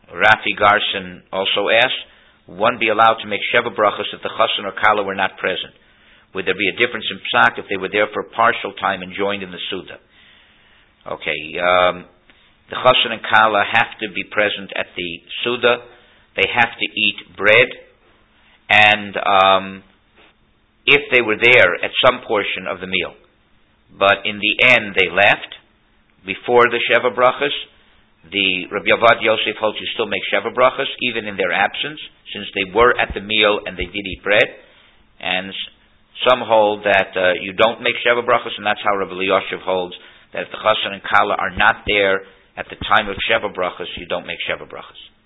Rafi Garson also asked, would one be allowed to make Sheva Brachos if the Chassan or Kala were not present? Would there be a difference in Psak if they were there for a partial time and joined in the Suda? Okay, the Chassan and Kala have to be present at the Suda. They have to eat bread. And if they were there at some portion of the meal, but in the end they left before the Sheva Brachos, the Rabbi Avad Yosef holds you still make Sheva Brachos even in their absence, since they were at the meal and they did eat bread. And some hold that you don't make Sheva Brachos, and that's how Rabbi Yosef holds that if the Chassan and Kala are not there at the time of Sheva Brachos, you don't make Sheva Brachos.